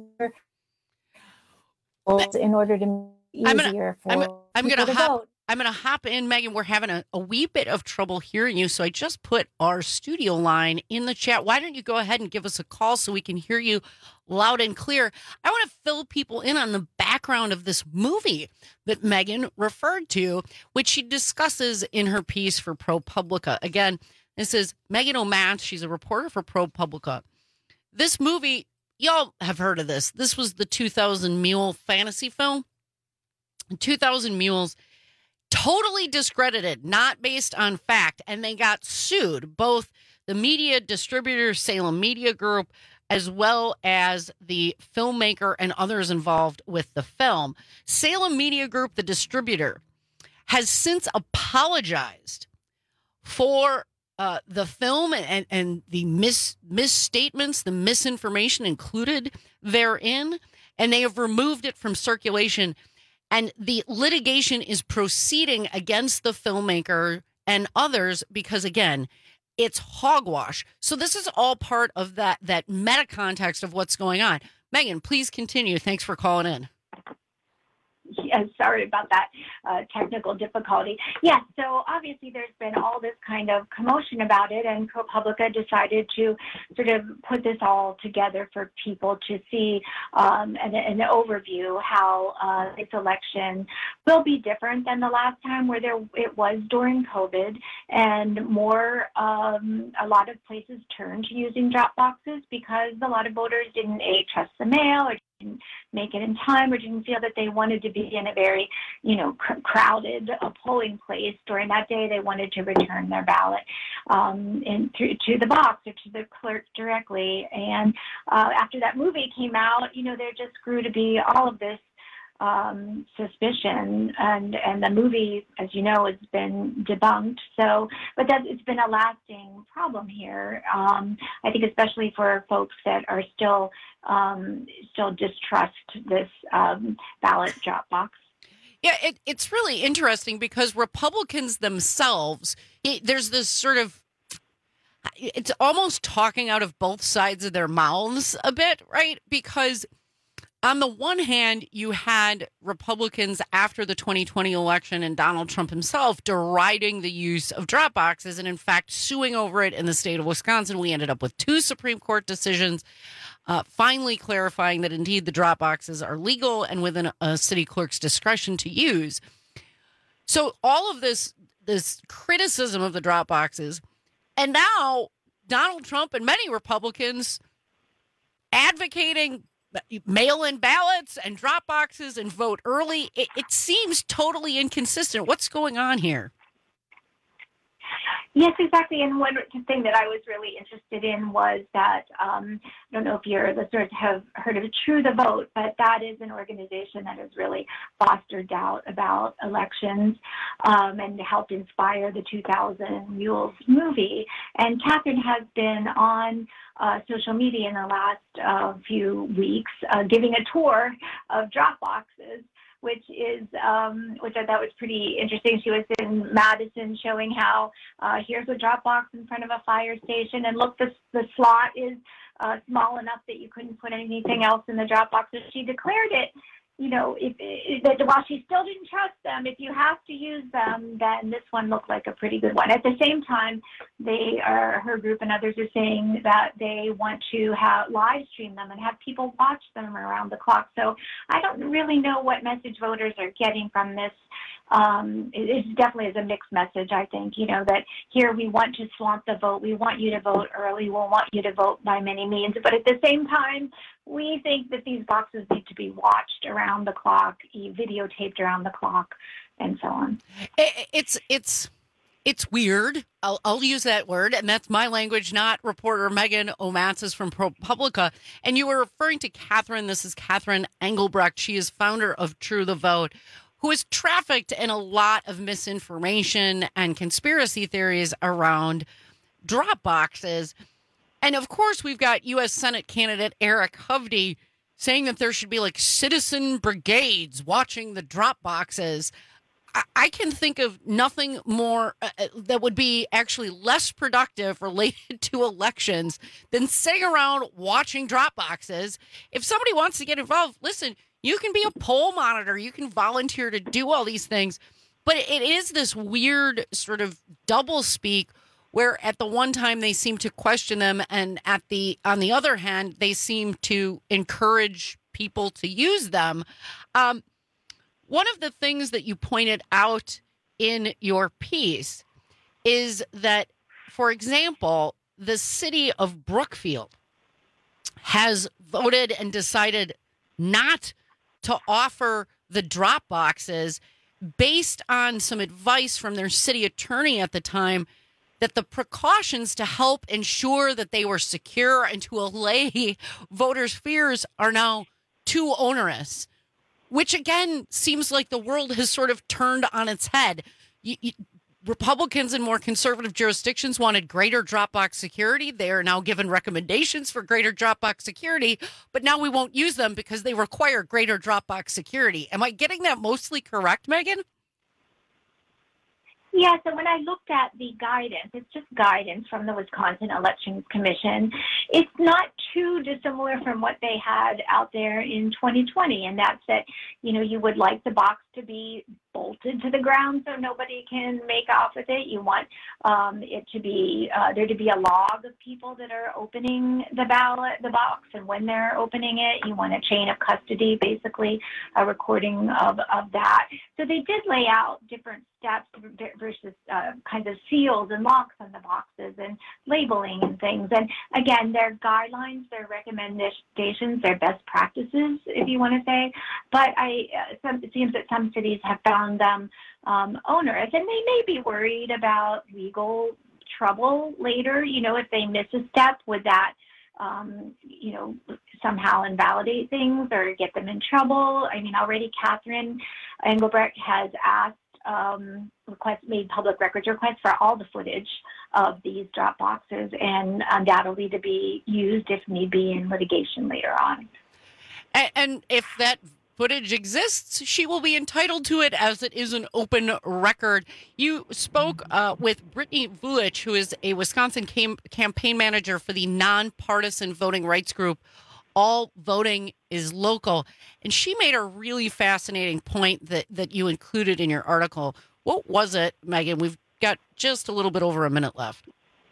in order to make it easier for people to vote. I'm going to hop in, Megan. We're having a wee bit of trouble hearing you, so I just put our studio line in the chat. Why don't you go ahead and give us a call so we can hear you loud and clear? I want to fill people in on the background of this movie that Megan referred to, which she discusses in her piece for ProPublica. Again, this is Megan O'Mats. She's a reporter for ProPublica. This movie y'all have heard of this. This was the 2000 Mule fantasy film. 2000 Mules, totally discredited, not based on fact, and they got sued. Both the media distributor, Salem Media Group, as well as the filmmaker and others involved with the film. Salem Media Group, the distributor, has since apologized for the film and the misstatements, the misinformation included therein, and they have removed it from circulation. And the litigation is proceeding against the filmmaker and others because, again, it's hogwash. So this is all part of that meta context of what's going on. Megan, please continue. Thanks for calling in. Yeah, sorry about that technical difficulty. Yes, so obviously there's been all this kind of commotion about it, and ProPublica decided to sort of put this all together for people to see an overview how this election will be different than the last time where it was during COVID, and more a lot of places turned to using drop boxes because a lot of voters didn't trust the mail or didn't make it in time or didn't feel that they wanted to be in a very, crowded polling place during that day. They wanted to return their ballot to the box or to the clerk directly. And after that movie came out, there just grew to be all of this suspicion, and the movie, as you know, has been debunked. So, but it's been a lasting problem here. I think especially for folks that are still distrust this ballot drop box. Yeah, it's really interesting because Republicans themselves, there's this sort of, it's almost talking out of both sides of their mouths a bit, right? Because on the one hand, you had Republicans after the 2020 election and Donald Trump himself deriding the use of drop boxes and, in fact, suing over it in the state of Wisconsin. We ended up with 2 Supreme Court decisions finally clarifying that, indeed, the drop boxes are legal and within a city clerk's discretion to use. So all of this criticism of the drop boxes, and now Donald Trump and many Republicans advocating mail-in ballots and drop boxes and vote early. It seems totally inconsistent. What's going on here? Yes, exactly. And one thing that I was really interested in was that, I don't know if your listeners have heard of True the Vote, but that is an organization that has really fostered doubt about elections and helped inspire the 2000 Mules movie. And Catherine has been on social media in the last few weeks giving a tour of drop boxes, which I thought was pretty interesting. She was in Madison showing how here's a drop box in front of a fire station, and look, the slot is small enough that you couldn't put anything else in the drop box. So she declared it, that while she still didn't trust them, if you have to use them, then this one looked like a pretty good one. At the same time, her group and others are saying that they want to live stream them and have people watch them around the clock. So I don't really know what message voters are getting from this. It definitely is a mixed message, I think, that here we want to swamp the vote. We want you to vote early. We want you to vote by many means. But at the same time, we think that these boxes need to be watched around the clock, videotaped around the clock, and so on. It's weird. I'll use that word, and that's my language, not reporter Megan O'Matsas from ProPublica. And you were referring to Catherine. This is Catherine Engelbrecht. She is founder of True the Vote, who is trafficked in a lot of misinformation and conspiracy theories around drop boxes. And of course, we've got U.S. Senate candidate Eric Hovde saying that there should be like citizen brigades watching the drop boxes. I can think of nothing more that would be actually less productive related to elections than sitting around watching drop boxes. If somebody wants to get involved, listen, you can be a poll monitor. You can volunteer to do all these things. But it is this weird sort of doublespeak where at the one time they seem to question them, and on the other hand, they seem to encourage people to use them. One of the things that you pointed out in your piece is that, for example, the city of Brookfield has voted and decided not to offer the drop boxes based on some advice from their city attorney at the time that the precautions to help ensure that they were secure and to allay voters' fears are now too onerous, which again seems like the world has sort of turned on its head. Republicans in more conservative jurisdictions wanted greater Dropbox security. They are now given recommendations for greater Dropbox security, but now we won't use them because they require greater Dropbox security. Am I getting that mostly correct, Megan? Yeah, so when I looked at the guidance, it's just guidance from the Wisconsin Elections Commission. It's not too dissimilar from what they had out there in 2020, and that's that, you would like the box to be bolted to the ground so nobody can make off with it. You want it to be there to be a log of people that are opening the box, and when they're opening it, you want a chain of custody, basically a recording of that. So they did lay out different steps versus kinds of seals and locks on the boxes and labeling and things. And again, their guidelines, their recommendations, their best practices, if you want to say. But it seems that some cities have found them onerous, and they may be worried about legal trouble later. If they miss a step, would that somehow invalidate things or get them in trouble? I mean, already Catherine Engelbrecht has asked, made public records requests for all the footage of these drop boxes, and undoubtedly to be used if need be in litigation later on. And if that footage exists, she will be entitled to it as it is an open record. You spoke with Brittany Vulich, who is a Wisconsin campaign manager for the nonpartisan voting rights group All Voting is Local. And she made a really fascinating point that you included in your article. What was it, Megan? We've got just a little bit over a minute left.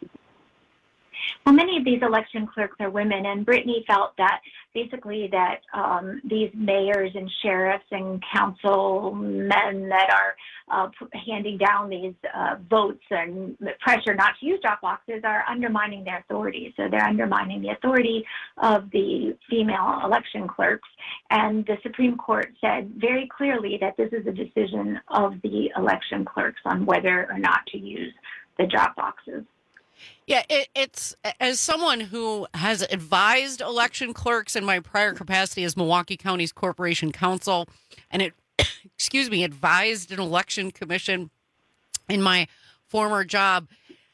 Well, many of these election clerks are women, and Brittany felt that basically that these mayors and sheriffs and councilmen that are handing down these votes and pressure not to use drop boxes are undermining their authority. So they're undermining the authority of the female election clerks. And the Supreme Court said very clearly that this is a decision of the election clerks on whether or not to use the drop boxes. Yeah, it's as someone who has advised election clerks in my prior capacity as Milwaukee County's Corporation Counsel, and advised an election commission in my former job.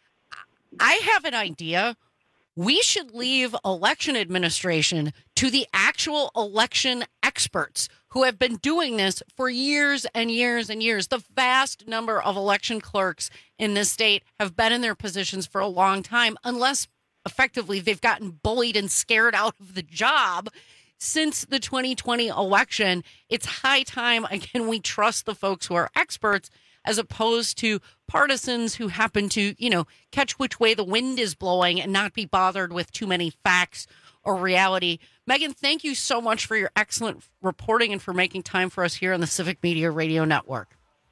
I have an idea. We should leave election administration to the actual election experts who have been doing this for years and years and years. The vast number of election clerks in this state have been in their positions for a long time, unless effectively they've gotten bullied and scared out of the job since the 2020 election. It's high time, again, we trust the folks who are experts as opposed to partisans who happen to, catch which way the wind is blowing and not be bothered with too many facts or reality. Megan, thank you so much for your excellent reporting and for making time for us here on the Civic Media Radio Network.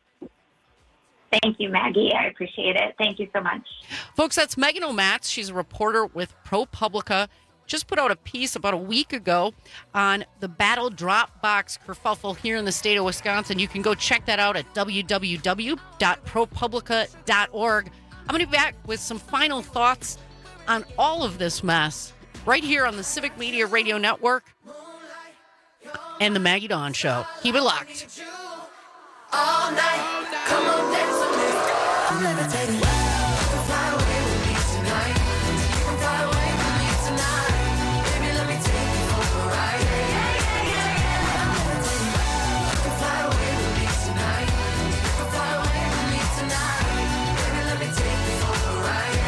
Thank you, Maggie. I appreciate it. Thank you so much. Folks, that's Megan O'Matz. She's a reporter with ProPublica. Just put out a piece about a week ago on the battle Dropbox kerfuffle here in the state of Wisconsin. You can go check that out at www.propublica.org. I'm going to be back with some final thoughts on all of this mess right here on the Civic Media Radio Network and the Maggie Dawn Show. Keep it locked. All night, come on, dance with me. I'm levitating. Fly away with me tonight. Fly away with me tonight. Baby, let me take you for a ride. I'm levitating. Fly away with me tonight. Fly away with me tonight. Baby, let me take you for a ride.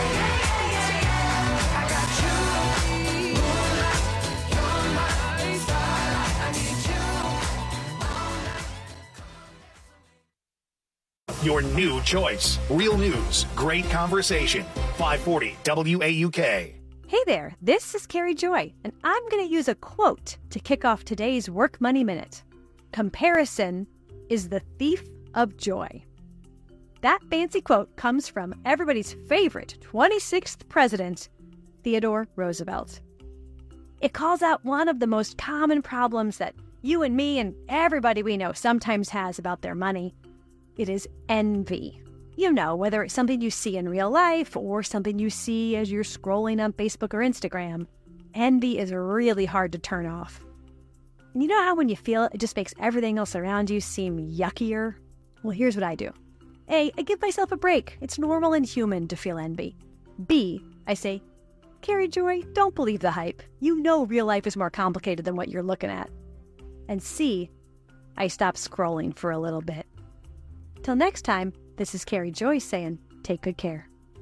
I got you, moonlight. You're my starlight. I need you. Your new choice. Real news, great conversation. 540 WAUK. Hey there, this is Carrie Joy, and I'm going to use a quote to kick off today's Work Money Minute. Comparison is the thief of joy. That fancy quote comes from everybody's favorite 26th president, Theodore Roosevelt. It calls out one of the most common problems that you and me and everybody we know sometimes has about their money. It is envy. You know, whether it's something you see in real life or something you see as you're scrolling on Facebook or Instagram, envy is really hard to turn off. And you know how when you feel it, it just makes everything else around you seem yuckier? Well, here's what I do. A, I give myself a break. It's normal and human to feel envy. B, I say, Carrie Joy, don't believe the hype. You know real life is more complicated than what you're looking at. And C, I stop scrolling for a little bit. Till next time, this is Carrie Joy saying, take good care.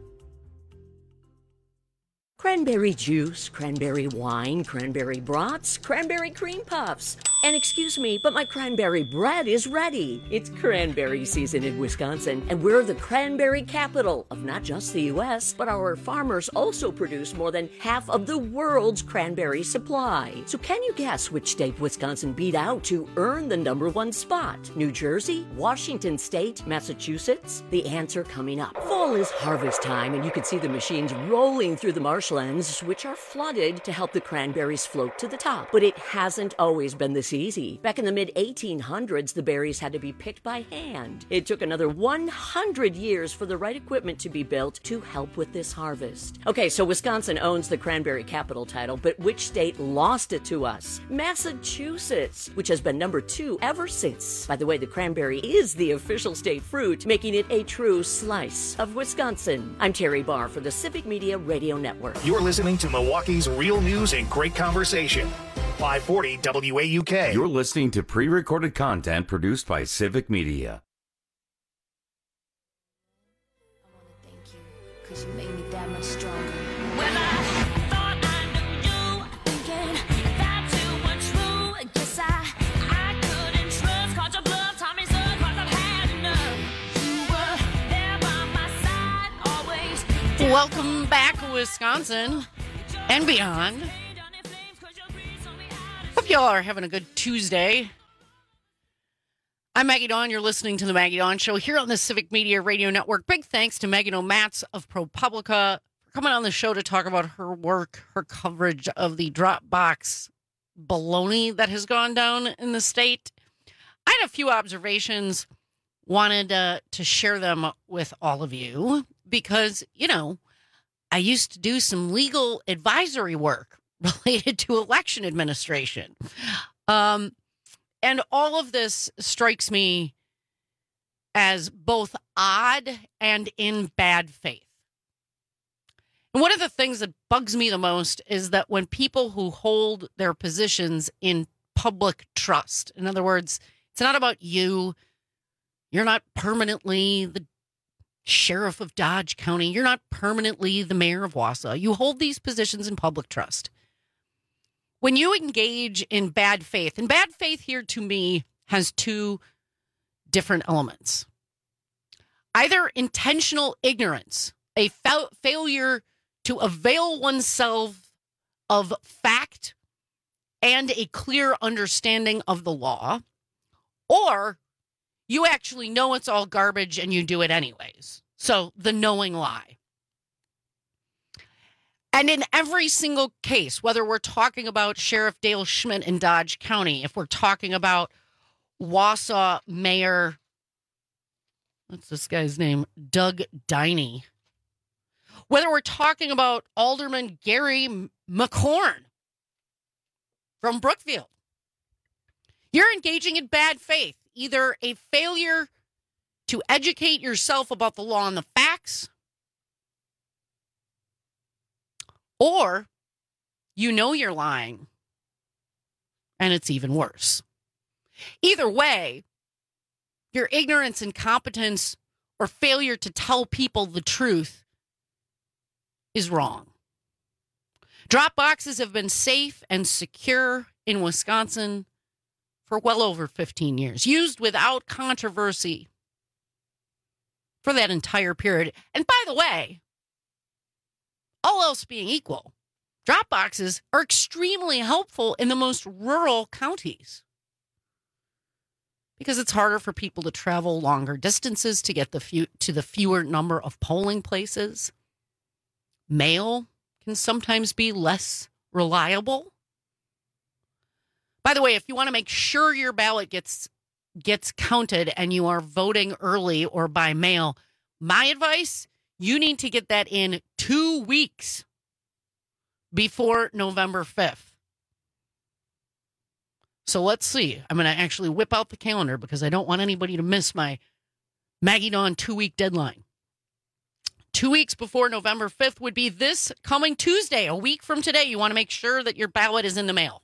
Cranberry juice, cranberry wine, cranberry brats, cranberry cream puffs. And excuse me, but my cranberry bread is ready. It's cranberry season in Wisconsin, and we're the cranberry capital of not just the U.S., but our farmers also produce more than half of the world's cranberry supply. So can you guess which state Wisconsin beat out to earn the #1 spot? New Jersey, Washington State, Massachusetts? The answer coming up. Fall is harvest time, and you can see the machines rolling through the marshlands, which are flooded to help the cranberries float to the top. But it hasn't always been this easy. Back in the mid-1800s, the berries had to be picked by hand. It took another 100 years for the right equipment to be built to help with this harvest. Okay, so Wisconsin owns the cranberry capital title, but which state lost it to us? Massachusetts, which has been #2 ever since. By the way, the cranberry is the official state fruit, making it a true slice of Wisconsin. I'm Terry Barr for the Civic Media Radio Network. You're listening to Milwaukee's real news and great conversation. 540 WAUK. You're listening to pre-recorded content produced by Civic Media. Cause you made me that much stronger. Well, I thought I knew you, thinking that you were true. Guess I couldn't trust, caught your bluff, taught me so, cause I've had enough. You were there by my side, always. Welcome back, Wisconsin and beyond. Hope y'all are having a good Tuesday. I'm Maggie Dawn. You're listening to the Maggie Dawn Show here on the Civic Media Radio Network. Big thanks to Megan O'Matz of ProPublica for coming on the show to talk about her work, her coverage of the Dropbox baloney that has gone down in the state. I had a few observations, wanted to share them with all of you because, you know, I used to do some legal advisory work related to election administration. And all of this strikes me as both odd and in bad faith. And one of the things that bugs me the most is that when people who hold their positions in public trust, in other words, it's not about you, you're not permanently the sheriff of Dodge County, you're not permanently the mayor of Wausau, you hold these positions in public trust. When you engage in bad faith, and bad faith here to me has two different elements. Either intentional ignorance, a failure to avail oneself of fact and a clear understanding of the law, or you actually know it's all garbage and you do it anyways. So the knowing lie. And in every single case, whether we're talking about Sheriff Dale Schmidt in Dodge County, if we're talking about Wausau Mayor, what's this guy's name? Doug Diney. Whether we're talking about Alderman Gary McCorn from Brookfield, you're engaging in bad faith, either a failure to educate yourself about the law and the facts, or you know you're lying, and it's even worse. Either way, your ignorance, incompetence, or failure to tell people the truth is wrong. Drop boxes have been safe and secure in Wisconsin for well over 15 years, used without controversy for that entire period. And by the way, all else being equal, drop boxes are extremely helpful in the most rural counties because it's harder for people to travel longer distances to get to the fewer number of polling places. Mail can sometimes be less reliable. By the way, if you want to make sure your ballot gets counted and you are voting early or by mail, my advice, you need to get that in 2 weeks before November 5th. So let's see. I'm going to actually whip out the calendar because I don't want anybody to miss my Maggie Dawn 2-week deadline. 2 weeks before November 5th would be this coming Tuesday, a week from today. You want to make sure that your ballot is in the mail.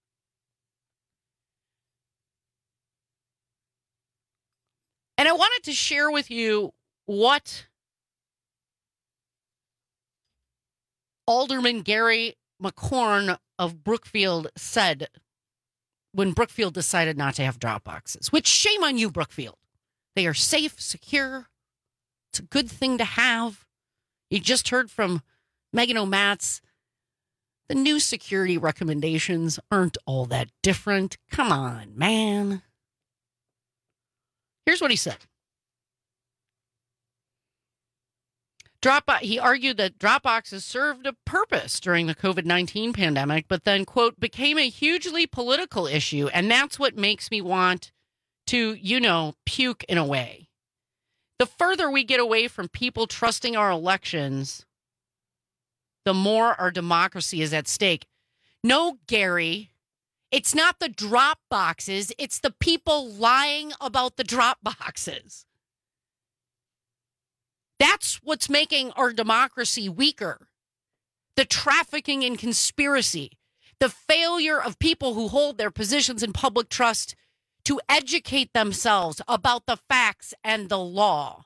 And I wanted to share with you what Alderman Gary McCorn of Brookfield said when Brookfield decided not to have drop boxes, which shame on you, Brookfield. They are safe, secure. It's a good thing to have. You just heard from Megan O'Matz. The new security recommendations aren't all that different. Come on, man. Here's what he said. He argued that drop boxes served a purpose during the COVID-19 pandemic, but then, quote, became a hugely political issue. And that's what makes me want to, puke in a way. The further we get away from people trusting our elections, the more our democracy is at stake. No, Gary, it's not the drop boxes. It's the people lying about the drop boxes. That's what's making our democracy weaker. The trafficking and conspiracy, the failure of people who hold their positions in public trust to educate themselves about the facts and the law.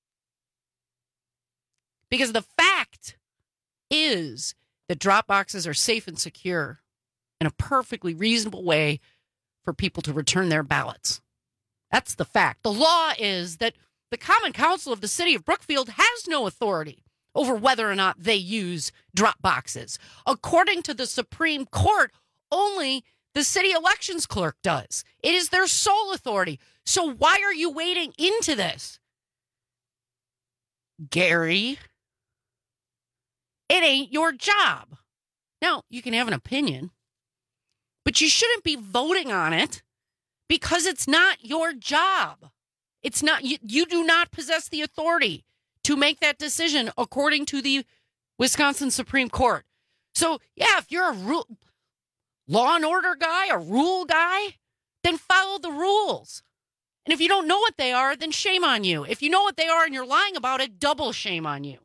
Because the fact is that drop boxes are safe and secure in a perfectly reasonable way for people to return their ballots. That's the fact. The law is that the Common Council of the City of Brookfield has no authority over whether or not they use drop boxes. According to the Supreme Court, only the city elections clerk does. It is their sole authority. So why are you wading into this? Gary, it ain't your job. Now, you can have an opinion, but you shouldn't be voting on it because it's not your job. It's not, you do not possess the authority to make that decision according to the Wisconsin Supreme Court. So, yeah, if you're a law and order guy, a rule guy, then follow the rules. And if you don't know what they are, then shame on you. If you know what they are and you're lying about it, double shame on you.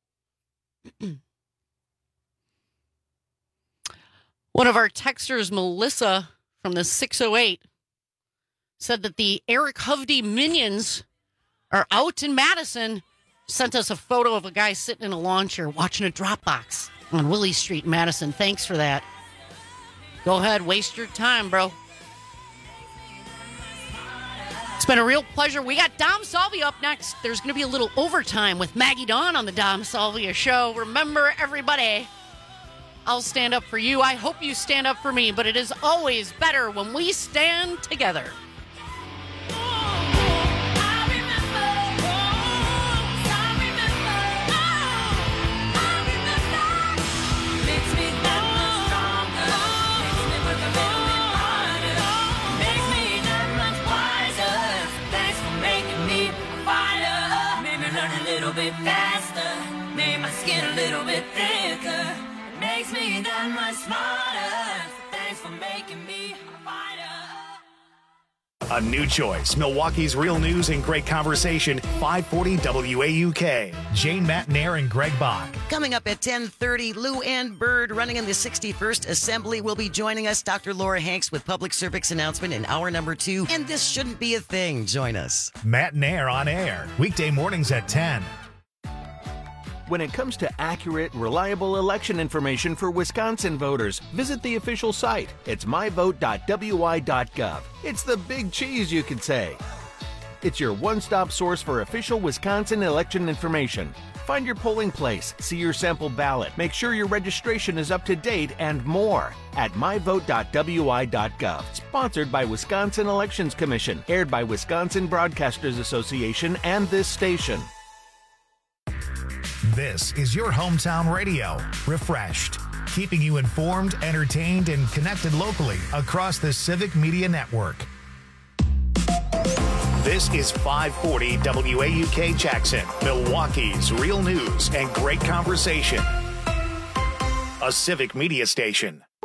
One of our texters, Melissa from the 608, said that the Eric Hovde minions are out in Madison. Sent us a photo of a guy sitting in a lawn chair watching a drop box on Willie Street in Madison. Thanks for that. Go ahead, waste your time, bro. It's been a real pleasure. We got Dom Salvia up next. There's going to be a little overtime with Maggie Dawn on the Dom Salvia Show. Remember, everybody, I'll stand up for you. I hope you stand up for me, but it is always better when we stand together. Bit faster, made my skin a little bit thicker. It makes me that much smarter. Thanks for making me a fighter. A new choice. Milwaukee's real news and great conversation. 540 WAUK. Jane Matnair and Greg Bach. Coming up at 10:30, Lou Ann Bird, running in the 61st Assembly, will be joining us. Dr. Laura Hanks with Public Service Announcement in hour number 2. And this shouldn't be a thing. Join us. Matnair on air. Weekday mornings at 10. When it comes to accurate, reliable election information for Wisconsin voters, visit the official site. It's myvote.wi.gov. It's the big cheese, you could say. It's your one-stop source for official Wisconsin election information. Find your polling place, see your sample ballot, make sure your registration is up to date, and more at myvote.wi.gov. Sponsored by Wisconsin Elections Commission, aired by Wisconsin Broadcasters Association and this station. This is your hometown radio. Refreshed. keeping you informed, entertained, and connected locally across the Civic Media Network. This is 540 WAUK Jackson, Milwaukee's real news and great conversation. A Civic Media station.